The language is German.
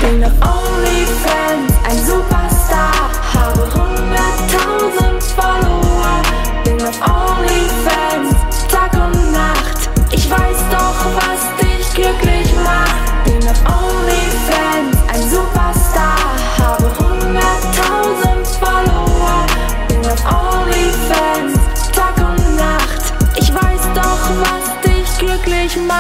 Bin auf OnlyFans ein Superstar, habe 100.000 Follower. Bin auf OnlyFans Tag und Nacht, ich weiß doch, was dich glücklich macht. Bin auf OnlyFans ein Superstar, habe 100.000 Follower. Bin auf OnlyFans Tag und Nacht, ich weiß doch, was dich glücklich macht.